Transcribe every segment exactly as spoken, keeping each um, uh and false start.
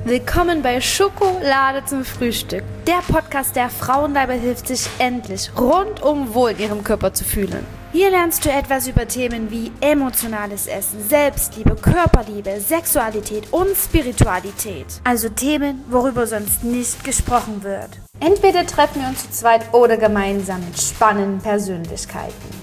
Willkommen bei Schokolade zum Frühstück, der Podcast, der Frauen dabei hilft, sich endlich rundum wohl in ihrem Körper zu fühlen. Hier lernst du etwas über Themen wie emotionales Essen, Selbstliebe, Körperliebe, Sexualität und Spiritualität. Also Themen, worüber sonst nicht gesprochen wird. Entweder treffen wir uns zu zweit oder gemeinsam mit spannenden Persönlichkeiten.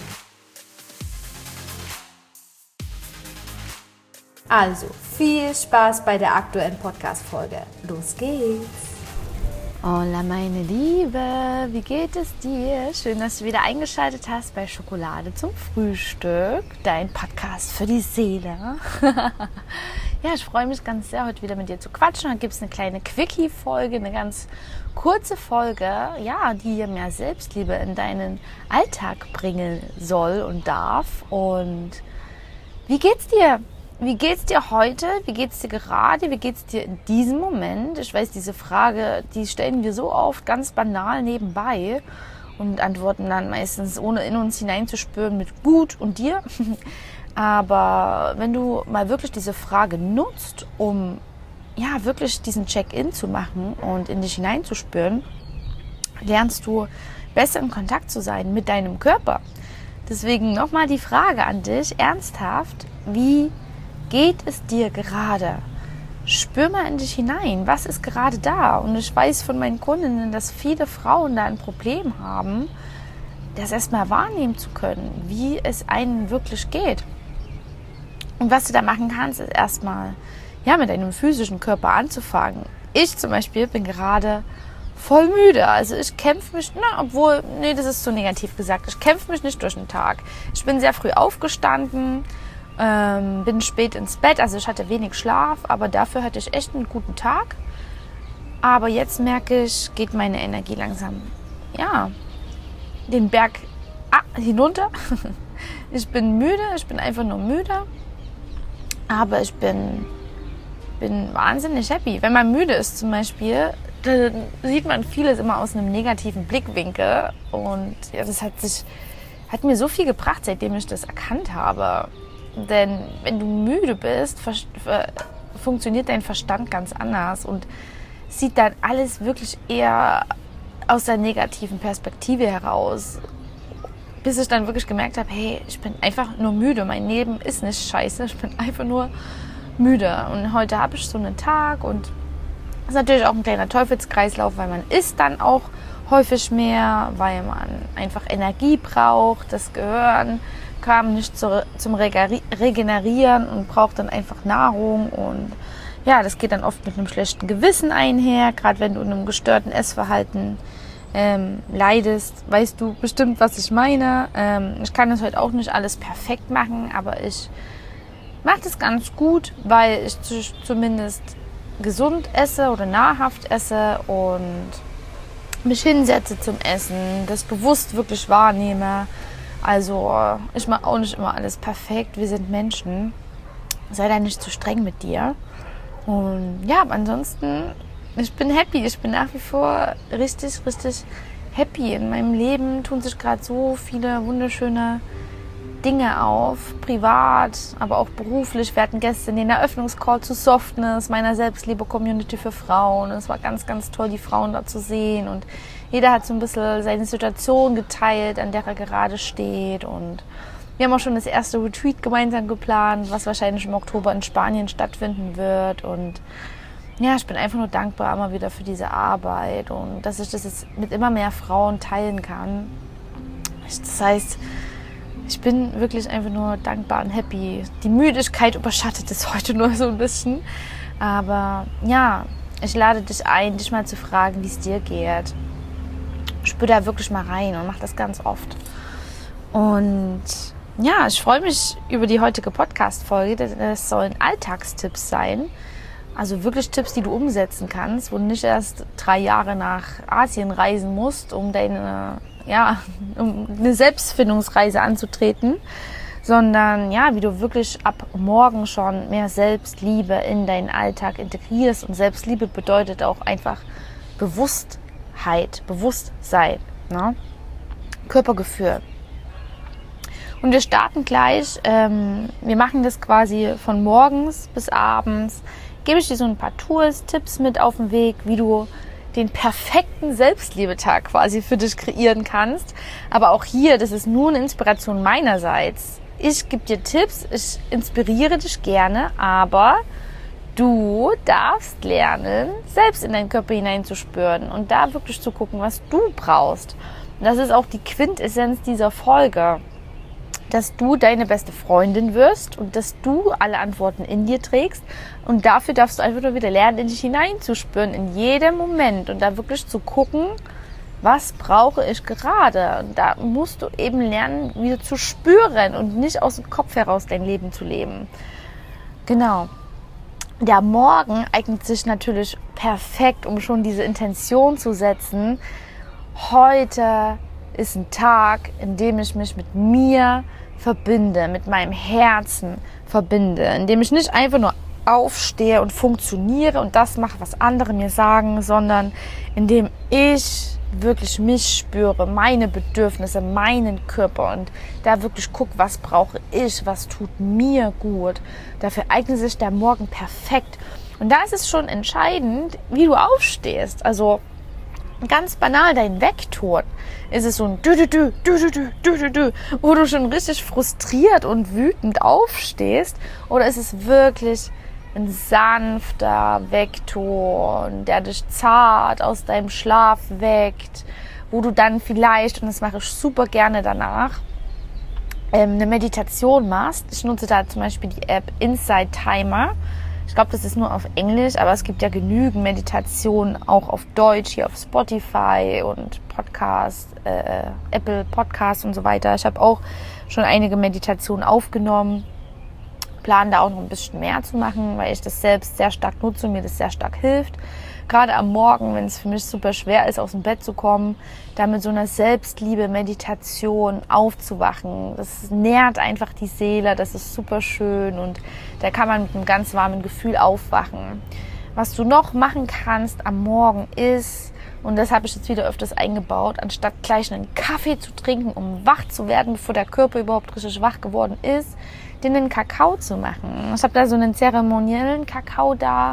Also, viel Spaß bei der aktuellen Podcast-Folge. Los geht's! Hola meine Liebe, wie geht es dir? Schön, dass du wieder eingeschaltet hast bei Schokolade zum Frühstück, dein Podcast für die Seele. Ja, ich freue mich ganz sehr, heute wieder mit dir zu quatschen. Da gibt es eine kleine Quickie-Folge, eine ganz kurze Folge, ja, die dir mehr Selbstliebe in deinen Alltag bringen soll und darf. Und wie geht's dir? Wie geht's dir heute? Wie geht's dir gerade? Wie geht's dir in diesem Moment? Ich weiß, diese Frage, die stellen wir so oft ganz banal nebenbei und antworten dann meistens, ohne in uns hineinzuspüren, mit gut und dir. Aber wenn du mal wirklich diese Frage nutzt, um ja wirklich diesen Check-in zu machen und in dich hineinzuspüren, lernst du besser in Kontakt zu sein mit deinem Körper. Deswegen nochmal die Frage an dich, ernsthaft, wie geht es dir gerade? Spür mal in dich hinein. Was ist gerade da? Und ich weiß von meinen Kundinnen, dass viele Frauen da ein Problem haben, das erstmal wahrnehmen zu können, wie es einem wirklich geht. Und was du da machen kannst, ist erstmal ja, mit deinem physischen Körper anzufangen. Ich zum Beispiel bin gerade voll müde. Also ich kämpfe mich, na, obwohl, nee, das ist zu negativ gesagt. Ich kämpfe mich nicht durch den Tag. Ich bin sehr früh aufgestanden, Ähm, bin spät ins Bett, also ich hatte wenig Schlaf, aber dafür hatte ich echt einen guten Tag. Aber jetzt merke ich, geht meine Energie langsam, ja, den Berg ah, hinunter. Ich bin müde, ich bin einfach nur müde, aber ich bin, bin wahnsinnig happy. Wenn man müde ist zum Beispiel, dann sieht man vieles immer aus einem negativen Blickwinkel und ja, das hat sich, hat mir so viel gebracht, seitdem ich das erkannt habe. Denn wenn du müde bist, funktioniert dein Verstand ganz anders und sieht dann alles wirklich eher aus der negativen Perspektive heraus. Bis ich dann wirklich gemerkt habe, hey, ich bin einfach nur müde. Mein Leben ist nicht scheiße, ich bin einfach nur müde. Und heute habe ich so einen Tag und das ist natürlich auch ein kleiner Teufelskreislauf, weil man isst dann auch häufig mehr, weil man einfach Energie braucht, das Gehirn kam nicht zu, zum Regenerieren und braucht dann einfach Nahrung und ja, das geht dann oft mit einem schlechten Gewissen einher, gerade wenn du in einem gestörten Essverhalten ähm, leidest, weißt du bestimmt, was ich meine. Ähm, ich kann das heute auch nicht alles perfekt machen, aber ich mache das ganz gut, weil ich z- zumindest gesund esse oder nahrhaft esse und mich hinsetze zum Essen, das bewusst wirklich wahrnehme. Also ich mache auch nicht immer alles perfekt, wir sind Menschen. Sei da nicht zu streng mit dir. Und ja, aber ansonsten, ich bin happy. Ich bin nach wie vor richtig, richtig happy. In meinem Leben tun sich gerade so viele wunderschöne Dinge auf. Privat, aber auch beruflich. Wir hatten gestern den Eröffnungscall zu Softness, meiner Selbstliebe-Community für Frauen. Und es war ganz, ganz toll, die Frauen da zu sehen. Und jeder hat so ein bisschen seine Situation geteilt, an der er gerade steht. Und wir haben auch schon das erste Retreat gemeinsam geplant, was wahrscheinlich im Oktober in Spanien stattfinden wird. Und ja, ich bin einfach nur dankbar immer wieder für diese Arbeit und dass ich das jetzt mit immer mehr Frauen teilen kann. Das heißt, ich bin wirklich einfach nur dankbar und happy. Die Müdigkeit überschattet es heute nur so ein bisschen. Aber ja, ich lade dich ein, dich mal zu fragen, wie es dir geht. Spür da wirklich mal rein und mach das ganz oft. Und ja, ich freue mich über die heutige Podcast-Folge. Das sollen Alltagstipps sein. Also wirklich Tipps, die du umsetzen kannst, wo du nicht erst drei Jahre nach Asien reisen musst, um deine, ja, um eine Selbstfindungsreise anzutreten, sondern ja, wie du wirklich ab morgen schon mehr Selbstliebe in deinen Alltag integrierst. Und Selbstliebe bedeutet auch einfach Bewusstheit, Bewusstsein, ne? Körpergefühl. Und wir starten gleich, ähm, wir machen das quasi von morgens bis abends gebe ich dir so ein paar Tools, Tipps mit auf den Weg, wie du den perfekten Selbstliebetag quasi für dich kreieren kannst. Aber auch hier, das ist nur eine Inspiration meinerseits. Ich gebe dir Tipps, ich inspiriere dich gerne, aber du darfst lernen, selbst in deinen Körper hineinzuspüren und da wirklich zu gucken, was du brauchst. Und das ist auch die Quintessenz dieser Folge, dass du deine beste Freundin wirst und dass du alle Antworten in dir trägst. Und dafür darfst du einfach nur wieder lernen, in dich hineinzuspüren, in jedem Moment und da wirklich zu gucken, was brauche ich gerade. Und da musst du eben lernen, wieder zu spüren und nicht aus dem Kopf heraus dein Leben zu leben. Genau. Der Morgen eignet sich natürlich perfekt, um schon diese Intention zu setzen. Heute ist ein Tag, in dem ich mich mit mir verbinde, mit meinem Herzen verbinde, in dem ich nicht einfach nur aufstehe und funktioniere und das mache, was andere mir sagen, sondern in dem ich wirklich mich spüre, meine Bedürfnisse, meinen Körper und da wirklich gucke, was brauche ich, was tut mir gut. Dafür eignet sich der Morgen perfekt. Und da ist es schon entscheidend, wie du aufstehst. Also ganz banal, dein Weckton. Ist es so ein dü dü dü dü dü dü dü dü, wo du schon richtig frustriert und wütend aufstehst? Oder ist es wirklich ein sanfter Weckton, der dich zart aus deinem Schlaf weckt, wo du dann vielleicht, und das mache ich super gerne danach, ähm, eine Meditation machst. Ich nutze da zum Beispiel die App Inside Timer. Ich glaube, das ist nur auf Englisch, aber es gibt ja genügend Meditationen auch auf Deutsch, hier auf Spotify und Podcast, äh, Apple Podcasts und so weiter. Ich habe auch schon einige Meditationen aufgenommen, plane da auch noch ein bisschen mehr zu machen, weil ich das selbst sehr stark nutze und mir das sehr stark hilft. Gerade am Morgen, wenn es für mich super schwer ist, aus dem Bett zu kommen, da mit so einer Selbstliebe-Meditation aufzuwachen. Das nährt einfach die Seele, das ist super schön und da kann man mit einem ganz warmen Gefühl aufwachen. Was du noch machen kannst am Morgen ist, und das habe ich jetzt wieder öfters eingebaut, anstatt gleich einen Kaffee zu trinken, um wach zu werden, bevor der Körper überhaupt richtig wach geworden ist, den einen Kakao zu machen. Ich habe da so einen zeremoniellen Kakao da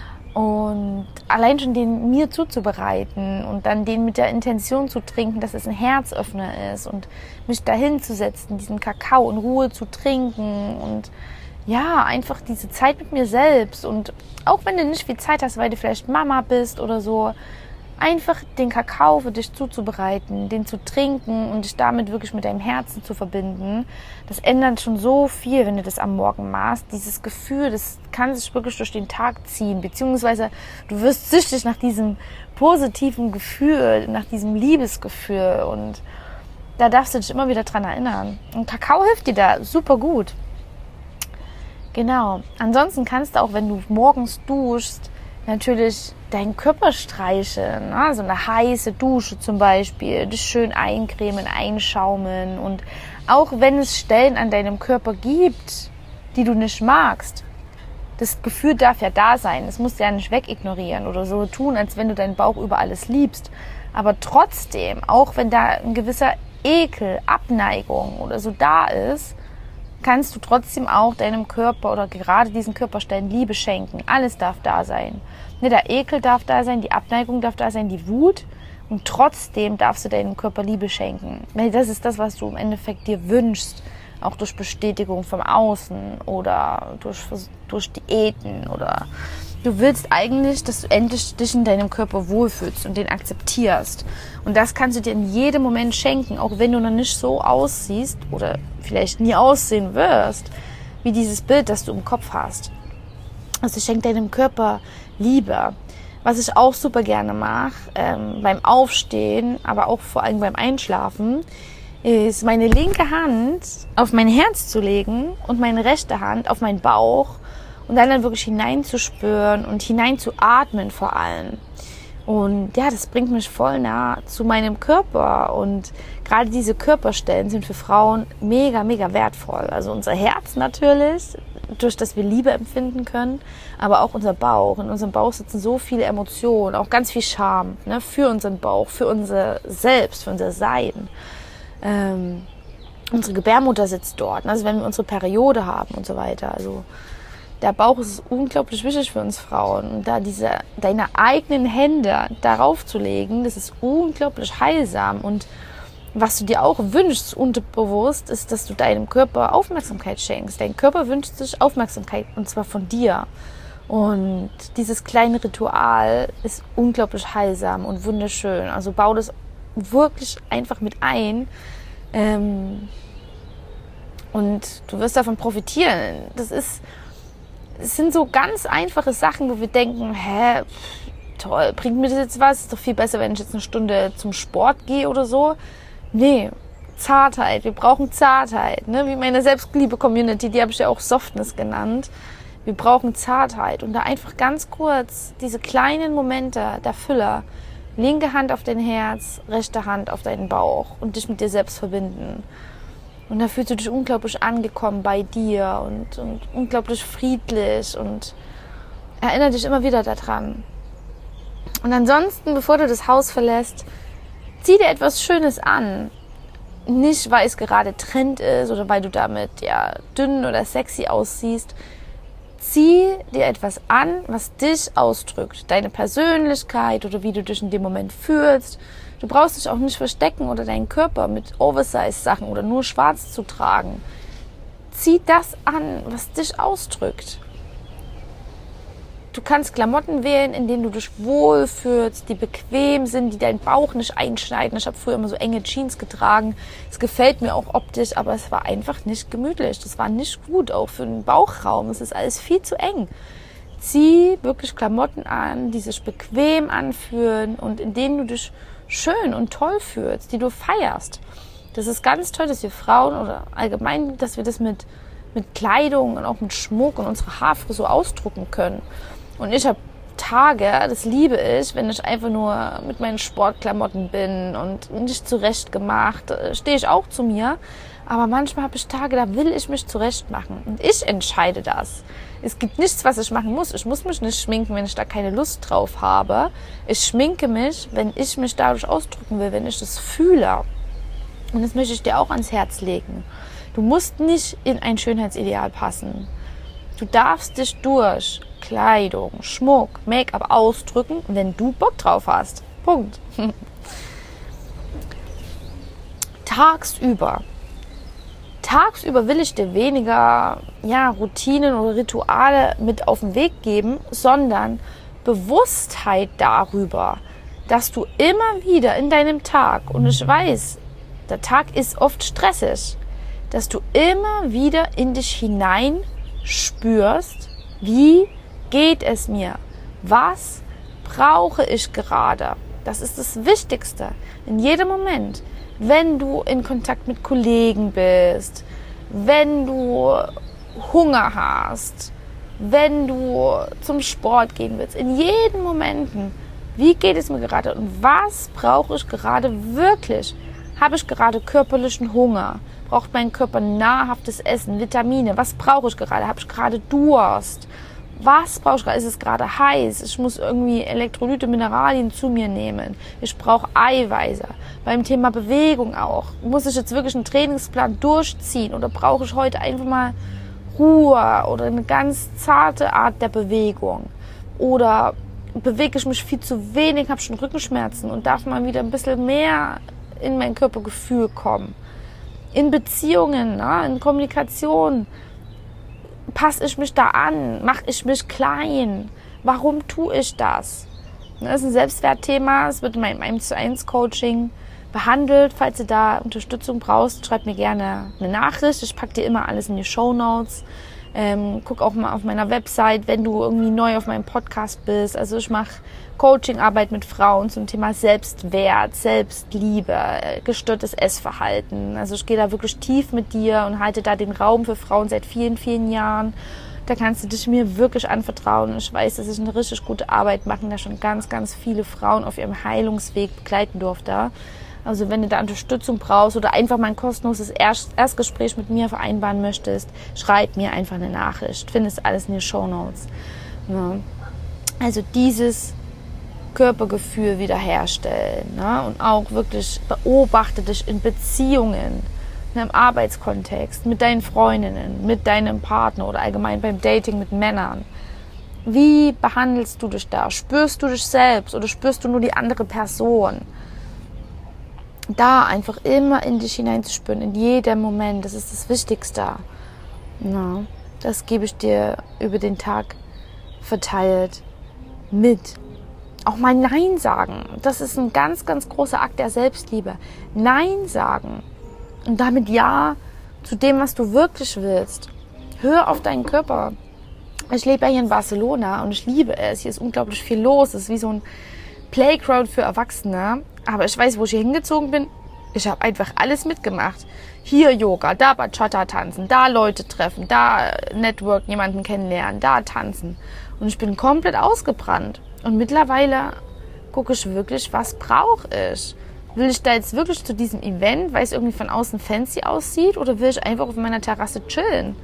und allein schon den mir zuzubereiten und dann den mit der Intention zu trinken, dass es ein Herzöffner ist und mich dahin zu setzen, diesen Kakao in Ruhe zu trinken und ja, einfach diese Zeit mit mir selbst. Und auch wenn du nicht viel Zeit hast, weil du vielleicht Mama bist oder so, einfach den Kakao für dich zuzubereiten, den zu trinken und dich damit wirklich mit deinem Herzen zu verbinden, das ändert schon so viel, wenn du das am Morgen machst. Dieses Gefühl, das kann sich wirklich durch den Tag ziehen, beziehungsweise du wirst süchtig nach diesem positiven Gefühl, nach diesem Liebesgefühl und da darfst du dich immer wieder dran erinnern. Und Kakao hilft dir da super gut. Genau. Ansonsten kannst du auch, wenn du morgens duschst, natürlich deinen Körper streicheln, ne? So eine heiße Dusche zum Beispiel, dich schön eincremen, einschaumen und auch wenn es Stellen an deinem Körper gibt, die du nicht magst, das Gefühl darf ja da sein, es musst du ja nicht wegignorieren oder so tun, als wenn du deinen Bauch über alles liebst, aber trotzdem, auch wenn da ein gewisser Ekel, Abneigung oder so da ist, kannst du trotzdem auch deinem Körper oder gerade diesen Körperstellen Liebe schenken. Alles darf da sein. Der Ekel darf da sein, die Abneigung darf da sein, die Wut. Und trotzdem darfst du deinem Körper Liebe schenken. Weil das ist das, was du im Endeffekt dir wünschst. Auch durch Bestätigung vom Außen oder durch, durch Diäten oder du willst eigentlich, dass du endlich dich in deinem Körper wohlfühlst und den akzeptierst. Und das kannst du dir in jedem Moment schenken, auch wenn du noch nicht so aussiehst oder vielleicht nie aussehen wirst, wie dieses Bild, das du im Kopf hast. Also schenk deinem Körper Liebe. Was ich auch super gerne mache, ähm, beim Aufstehen, aber auch vor allem beim Einschlafen, ist meine linke Hand auf mein Herz zu legen und meine rechte Hand auf meinen Bauch und dann, dann wirklich hineinzuspüren und hineinzuatmen vor allem. Und ja, das bringt mich voll nah zu meinem Körper und gerade diese Körperstellen sind für Frauen mega, mega wertvoll. Also unser Herz natürlich, durch das wir Liebe empfinden können, aber auch unser Bauch. In unserem Bauch sitzen so viele Emotionen, auch ganz viel Scham, ne, für unseren Bauch, für unser Selbst, für unser Sein. Ähm, unsere Gebärmutter sitzt dort, also wenn wir unsere Periode haben und so weiter. Also der Bauch ist unglaublich wichtig für uns Frauen. Und da diese, deine eigenen Hände darauf zu legen, das ist unglaublich heilsam. Und was du dir auch wünschst, unterbewusst, ist, dass du deinem Körper Aufmerksamkeit schenkst. Dein Körper wünscht sich Aufmerksamkeit, und zwar von dir. Und dieses kleine Ritual ist unglaublich heilsam und wunderschön. Also bau das wirklich einfach mit ein. Ähm, und du wirst davon profitieren. Das ist... Es sind so ganz einfache Sachen, wo wir denken, hä, toll, bringt mir das jetzt was? Ist doch viel besser, wenn ich jetzt eine Stunde zum Sport gehe oder so. Nee, Zartheit, wir brauchen Zartheit. Ne? Wie meine Selbstliebe-Community, die habe ich ja auch Softness genannt. Wir brauchen Zartheit und da einfach ganz kurz diese kleinen Momente der Füller. Linke Hand auf dein Herz, rechte Hand auf deinen Bauch und dich mit dir selbst verbinden. Und da fühlst du dich unglaublich angekommen bei dir und, und unglaublich friedlich und erinnere dich immer wieder daran. Und ansonsten, bevor du das Haus verlässt, zieh dir etwas Schönes an. Nicht, weil es gerade Trend ist oder weil du damit ja dünn oder sexy aussiehst. Zieh dir etwas an, was dich ausdrückt. Deine Persönlichkeit oder wie du dich in dem Moment fühlst. Du brauchst dich auch nicht verstecken oder deinen Körper mit Oversize-Sachen oder nur schwarz zu tragen. Zieh das an, was dich ausdrückt. Du kannst Klamotten wählen, in denen du dich wohlfühlst, die bequem sind, die deinen Bauch nicht einschneiden. Ich habe früher immer so enge Jeans getragen. Es gefällt mir auch optisch, aber es war einfach nicht gemütlich. Das war nicht gut, auch für den Bauchraum. Es ist alles viel zu eng. Zieh wirklich Klamotten an, die sich bequem anfühlen und in denen du dich schön und toll fühlst, die du feierst. Das ist ganz toll, dass wir Frauen oder allgemein, dass wir das mit, mit Kleidung und auch mit Schmuck und unserer Haarfrisur ausdrucken können. Und ich habe Tage, das liebe ich, wenn ich einfach nur mit meinen Sportklamotten bin und nicht zurecht gemacht, stehe ich auch zu mir. Aber manchmal habe ich Tage, da will ich mich zurecht machen. Und ich entscheide das. Es gibt nichts, was ich machen muss. Ich muss mich nicht schminken, wenn ich da keine Lust drauf habe. Ich schminke mich, wenn ich mich dadurch ausdrücken will, wenn ich das fühle. Und das möchte ich dir auch ans Herz legen. Du musst nicht in ein Schönheitsideal passen. Du darfst dich durch Kleidung, Schmuck, Make-up ausdrücken, wenn du Bock drauf hast. Punkt. Tagsüber. Tagsüber will ich dir weniger ja, Routinen oder Rituale mit auf den Weg geben, sondern Bewusstheit darüber, dass du immer wieder in deinem Tag, und ich weiß, der Tag ist oft stressig, dass du immer wieder in dich hinein spürst, wie geht es mir? Was brauche ich gerade? Das ist das Wichtigste in jedem Moment. Wenn du in Kontakt mit Kollegen bist, wenn du Hunger hast, wenn du zum Sport gehen willst, in jeden Momenten, wie geht es mir gerade und was brauche ich gerade wirklich? Habe ich gerade körperlichen Hunger? Braucht mein Körper nahrhaftes Essen, Vitamine? Was brauche ich gerade? Habe ich gerade Durst? Was brauche ich gerade? Ist es gerade heiß? Ich muss irgendwie Elektrolyte, Mineralien zu mir nehmen. Ich brauche Eiweiße. Beim Thema Bewegung auch. Muss ich jetzt wirklich einen Trainingsplan durchziehen oder brauche ich heute einfach mal Ruhe oder eine ganz zarte Art der Bewegung? Oder bewege ich mich viel zu wenig, habe schon Rückenschmerzen und darf mal wieder ein bisschen mehr in mein Körpergefühl kommen? In Beziehungen, ne? In Kommunikation. Passe ich mich da an? Mache ich mich klein? Warum tue ich das? Das ist ein Selbstwertthema. Es wird in meinem eins zu eins Coaching behandelt. Falls du da Unterstützung brauchst, schreib mir gerne eine Nachricht. Ich packe dir immer alles in die Shownotes. Ähm, guck auch mal auf meiner Website, wenn du irgendwie neu auf meinem Podcast bist. Also ich mache Coachingarbeit mit Frauen zum Thema Selbstwert, Selbstliebe, gestörtes Essverhalten. Also ich gehe da wirklich tief mit dir und halte da den Raum für Frauen seit vielen, vielen Jahren. Da kannst du dich mir wirklich anvertrauen. Ich weiß, dass ich eine richtig gute Arbeit mache, da schon ganz, ganz viele Frauen auf ihrem Heilungsweg begleiten durfte. Also wenn du da Unterstützung brauchst oder einfach mal ein kostenloses Erst- Erstgespräch mit mir vereinbaren möchtest, schreib mir einfach eine Nachricht. Findest alles in den Shownotes. Ja. Also dieses Körpergefühl wiederherstellen. Ne? Und auch wirklich beobachte dich in Beziehungen. in einem Arbeitskontext, mit deinen Freundinnen, mit deinem Partner oder allgemein beim Dating mit Männern. Wie behandelst du dich da? Spürst du dich selbst oder spürst du nur die andere Person? Da einfach immer in dich hineinzuspüren, in jedem Moment, das ist das Wichtigste. Ja, das gebe ich dir über den Tag verteilt mit. Auch mal Nein sagen, das ist ein ganz, ganz großer Akt der Selbstliebe. Nein sagen und damit Ja zu dem, was du wirklich willst. Hör auf deinen Körper. Ich lebe ja hier in Barcelona und ich liebe es. Hier ist unglaublich viel los. Es ist wie so ein Playground für Erwachsene. Aber ich weiß, wo ich hier hingezogen bin. Ich habe einfach alles mitgemacht. Hier Yoga, da Bachata tanzen, da Leute treffen, da Network, jemanden kennenlernen, da tanzen. Und ich bin komplett ausgebrannt. Und mittlerweile gucke ich wirklich, was brauche ich? Will ich da jetzt wirklich zu diesem Event, weil es irgendwie von außen fancy aussieht? Oder will ich einfach auf meiner Terrasse chillen?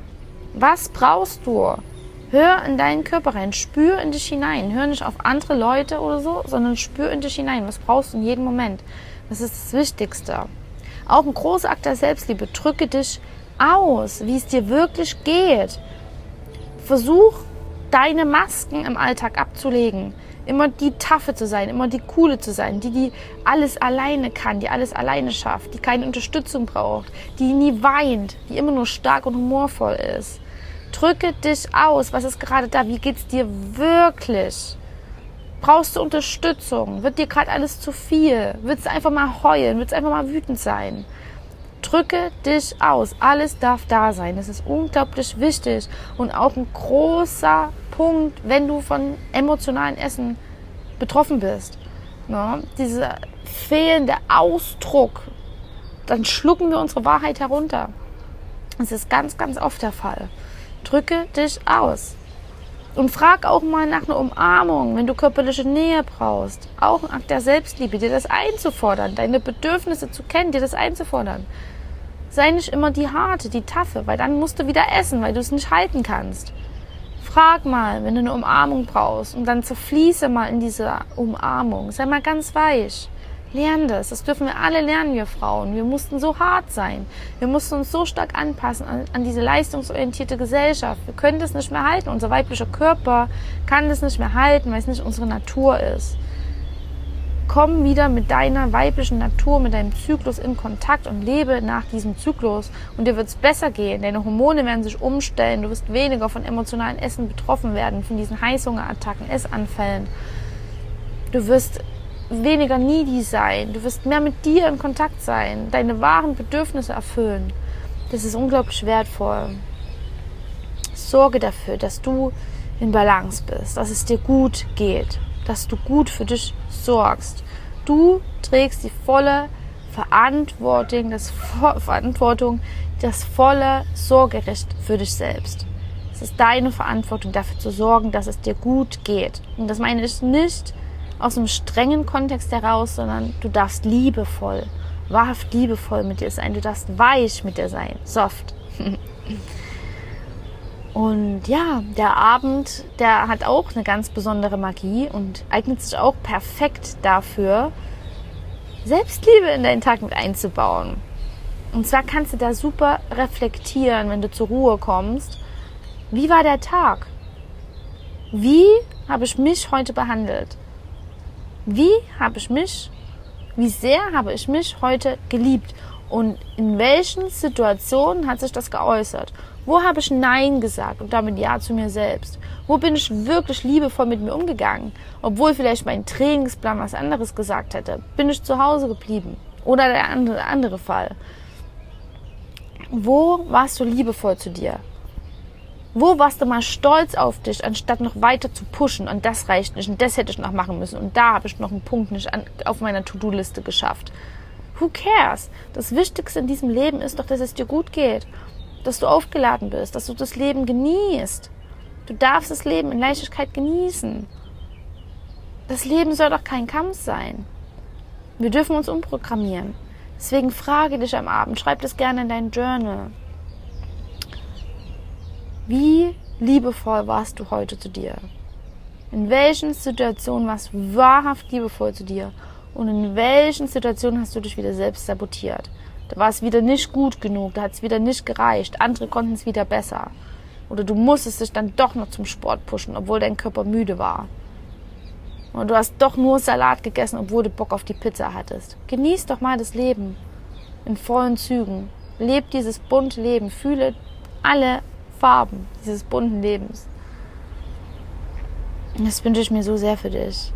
Was brauchst du? Hör in deinen Körper rein, spür in dich hinein. Hör nicht auf andere Leute oder so, sondern spür in dich hinein. Was brauchst du in jedem Moment? Das ist das Wichtigste. Auch ein großer Akt der Selbstliebe. Drücke dich aus, wie es dir wirklich geht. Versuch, deine Masken im Alltag abzulegen. Immer die Taffe zu sein, immer die Coole zu sein, die, die alles alleine kann, die alles alleine schafft, die keine Unterstützung braucht, die nie weint, die immer nur stark und humorvoll ist. Drücke dich aus. Was ist gerade da? Wie geht's dir wirklich? Brauchst du Unterstützung? Wird dir gerade alles zu viel? Willst du einfach mal heulen? Willst du einfach mal wütend sein? Drücke dich aus. Alles darf da sein. Das ist unglaublich wichtig und auch ein großer Punkt, wenn du von emotionalen Essen betroffen bist. Ja, dieser fehlende Ausdruck, dann schlucken wir unsere Wahrheit herunter. Das ist ganz, ganz oft der Fall. Drücke dich aus. Und frag auch mal nach einer Umarmung, wenn du körperliche Nähe brauchst. Auch ein Akt der Selbstliebe, dir das einzufordern, deine Bedürfnisse zu kennen, dir das einzufordern. Sei nicht immer die Harte, die Taffe, weil dann musst du wieder essen, weil du es nicht halten kannst. Frag mal, wenn du eine Umarmung brauchst und dann zerfließe mal in diese Umarmung. Sei mal ganz weich. Lern das. Das dürfen wir alle lernen, wir Frauen. Wir mussten so hart sein. Wir mussten uns so stark anpassen an, an diese leistungsorientierte Gesellschaft. Wir können das nicht mehr halten. Unser weiblicher Körper kann das nicht mehr halten, weil es nicht unsere Natur ist. Komm wieder mit deiner weiblichen Natur, mit deinem Zyklus in Kontakt und lebe nach diesem Zyklus. Und dir wird es besser gehen. Deine Hormone werden sich umstellen. Du wirst weniger von emotionalen Essen betroffen werden, von diesen Heißhungerattacken, Essanfällen. Du wirst weniger needy sein. Du wirst mehr mit dir in Kontakt sein. Deine wahren Bedürfnisse erfüllen. Das ist unglaublich wertvoll. Sorge dafür, dass du in Balance bist, dass es dir gut geht, dass du gut für dich sorgst. Du trägst die volle Verantwortung, das Verantwortung, das volle Sorgerecht für dich selbst. Es ist deine Verantwortung, dafür zu sorgen, dass es dir gut geht. Und das meine ich nicht aus einem strengen Kontext heraus, sondern du darfst liebevoll, wahrhaft liebevoll mit dir sein. Du darfst weich mit dir sein, soft. Und ja, der Abend, der hat auch eine ganz besondere Magie und eignet sich auch perfekt dafür, Selbstliebe in deinen Tag mit einzubauen. Und zwar kannst du da super reflektieren, wenn du zur Ruhe kommst. Wie war der Tag? Wie habe ich mich heute behandelt? Wie habe ich mich, wie sehr habe ich mich heute geliebt? Und in welchen Situationen hat sich das geäußert? Wo habe ich Nein gesagt und damit Ja zu mir selbst? Wo bin ich wirklich liebevoll mit mir umgegangen? Obwohl vielleicht mein Trainingsplan was anderes gesagt hätte. Bin ich zu Hause geblieben? Oder der andere, andere Fall. Wo warst du liebevoll zu dir? Wo warst du mal stolz auf dich, anstatt noch weiter zu pushen? Und das reicht nicht und das hätte ich noch machen müssen. Und da habe ich noch einen Punkt nicht an, auf meiner To-Do-Liste geschafft. Who cares? Das Wichtigste in diesem Leben ist doch, dass es dir gut geht. Dass du aufgeladen bist, dass du das Leben genießt. Du darfst das Leben in Leichtigkeit genießen. Das Leben soll doch kein Kampf sein. Wir dürfen uns umprogrammieren. Deswegen frage dich am Abend, schreib das gerne in dein Journal. Wie liebevoll warst du heute zu dir? In welchen Situationen warst du wahrhaft liebevoll zu dir? Und in welchen Situationen hast du dich wieder selbst sabotiert? Da war es wieder nicht gut genug, da hat es wieder nicht gereicht. Andere konnten es wieder besser. Oder du musstest dich dann doch noch zum Sport pushen, obwohl dein Körper müde war. Und du hast doch nur Salat gegessen, obwohl du Bock auf die Pizza hattest. Genieß doch mal das Leben in vollen Zügen. Leb dieses bunte Leben. Fühle alle Farben dieses bunten Lebens. Und das wünsche ich mir so sehr für dich.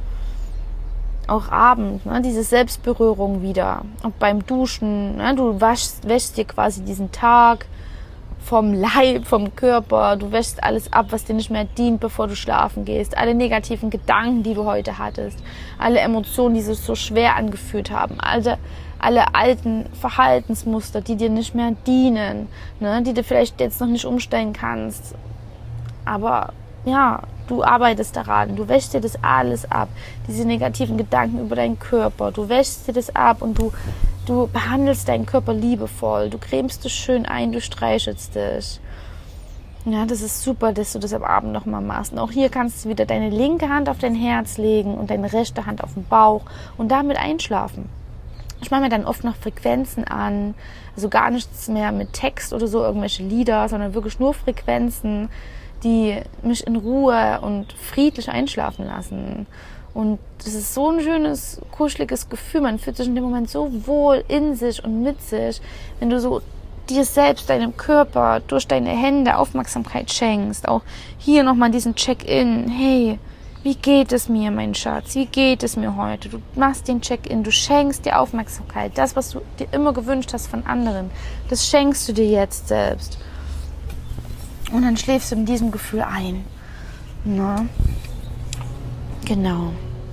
Auch Abend, ne, diese Selbstberührung wieder. Auch beim Duschen, ne, du waschst, wäschst dir quasi diesen Tag vom Leib, vom Körper. Du wäschst alles ab, was dir nicht mehr dient, bevor du schlafen gehst. Alle negativen Gedanken, die du heute hattest. Alle Emotionen, die sich so schwer angefühlt haben. Alle, alle alten Verhaltensmuster, die dir nicht mehr dienen, ne, die du vielleicht jetzt noch nicht umstellen kannst. Aber ja, du arbeitest daran, du wäschst dir das alles ab, diese negativen Gedanken über deinen Körper, du wäschst dir das ab und du, du behandelst deinen Körper liebevoll, du cremst dich schön ein, du streichelst dich. Ja, das ist super, dass du das am Abend nochmal machst. Und auch hier kannst du wieder deine linke Hand auf dein Herz legen und deine rechte Hand auf den Bauch und damit einschlafen. Ich mache mir dann oft noch Frequenzen an, also gar nichts mehr mit Text oder so, irgendwelche Lieder, sondern wirklich nur Frequenzen, die mich in Ruhe und friedlich einschlafen lassen. Und das ist so ein schönes, kuscheliges Gefühl. Man fühlt sich in dem Moment so wohl in sich und mit sich, wenn du so dir selbst, deinem Körper, durch deine Hände Aufmerksamkeit schenkst. Auch hier nochmal diesen Check-in. Hey, wie geht es mir, mein Schatz? Wie geht es mir heute? Du machst den Check-in, du schenkst dir Aufmerksamkeit. Das, was du dir immer gewünscht hast von anderen, das schenkst du dir jetzt selbst. Und dann schläfst du in diesem Gefühl ein. Na? Genau.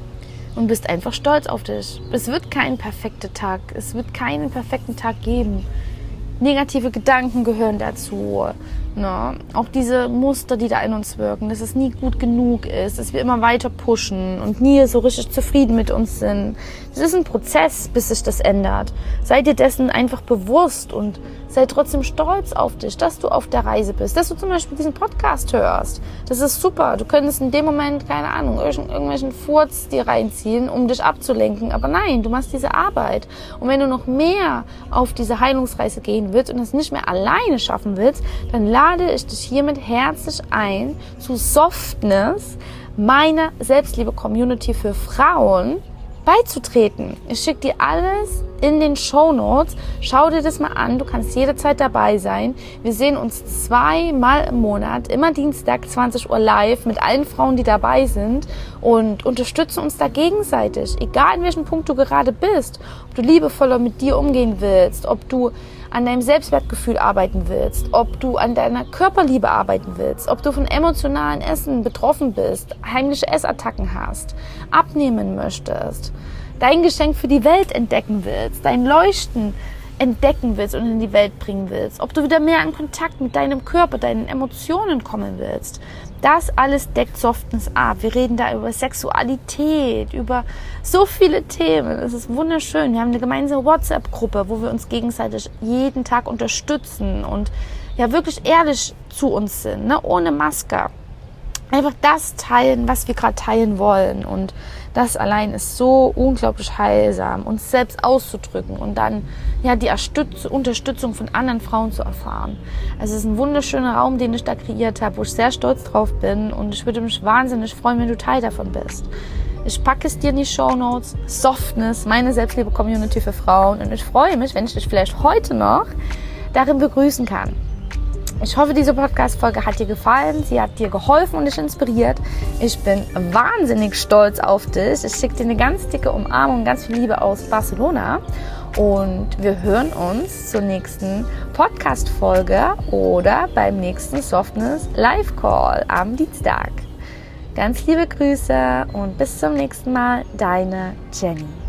Und bist einfach stolz auf dich. Es wird kein perfekter Tag. Es wird keinen perfekten Tag geben. Negative Gedanken gehören dazu. Ne? Auch diese Muster, die da in uns wirken, dass es nie gut genug ist, dass wir immer weiter pushen und nie so richtig zufrieden mit uns sind. Das ist ein Prozess, bis sich das ändert. Sei dir dessen einfach bewusst und sei trotzdem stolz auf dich, dass du auf der Reise bist, dass du zum Beispiel diesen Podcast hörst. Das ist super. Du könntest in dem Moment, keine Ahnung, irgendwelchen Furz dir reinziehen, um dich abzulenken. Aber nein, du machst diese Arbeit. Und wenn du noch mehr auf diese Heilungsreise gehen willst und es nicht mehr alleine schaffen willst, dann lade ich dich hiermit herzlich ein zu Softness, meiner Selbstliebe-Community für Frauen, beizutreten. Ich schicke dir alles in den Shownotes. Schau dir das mal an. Du kannst jederzeit dabei sein. Wir sehen uns zweimal im Monat, immer Dienstag, zwanzig Uhr live mit allen Frauen, die dabei sind und unterstützen uns da gegenseitig. Egal in welchem Punkt du gerade bist. Ob du liebevoller mit dir umgehen willst, ob du an deinem Selbstwertgefühl arbeiten willst, ob du an deiner Körperliebe arbeiten willst, ob du von emotionalen Essen betroffen bist, heimliche Essattacken hast, abnehmen möchtest, dein Geschenk für die Welt entdecken willst, dein Leuchten entdecken willst und in die Welt bringen willst, ob du wieder mehr in Kontakt mit deinem Körper, deinen Emotionen kommen willst. Das alles deckt Softness ab. Wir reden da über Sexualität, über so viele Themen. Es ist wunderschön. Wir haben eine gemeinsame WhatsApp-Gruppe, wo wir uns gegenseitig jeden Tag unterstützen und ja wirklich ehrlich zu uns sind, ne? Ohne Maske. Einfach das teilen, was wir gerade teilen wollen. Und das allein ist so unglaublich heilsam, uns selbst auszudrücken und dann ja die Unterstützung von anderen Frauen zu erfahren. Also es ist ein wunderschöner Raum, den ich da kreiert habe, wo ich sehr stolz drauf bin und ich würde mich wahnsinnig freuen, wenn du Teil davon bist. Ich packe es dir in die Shownotes. Softness, meine Selbstliebe-Community für Frauen. Und ich freue mich, wenn ich dich vielleicht heute noch darin begrüßen kann. Ich hoffe, diese Podcast-Folge hat dir gefallen, sie hat dir geholfen und dich inspiriert. Ich bin wahnsinnig stolz auf dich. Ich schicke dir eine ganz dicke Umarmung, ganz viel Liebe aus Barcelona. Und wir hören uns zur nächsten Podcast-Folge oder beim nächsten Softness Live-Call am Dienstag. Ganz liebe Grüße und bis zum nächsten Mal, deine Jenny.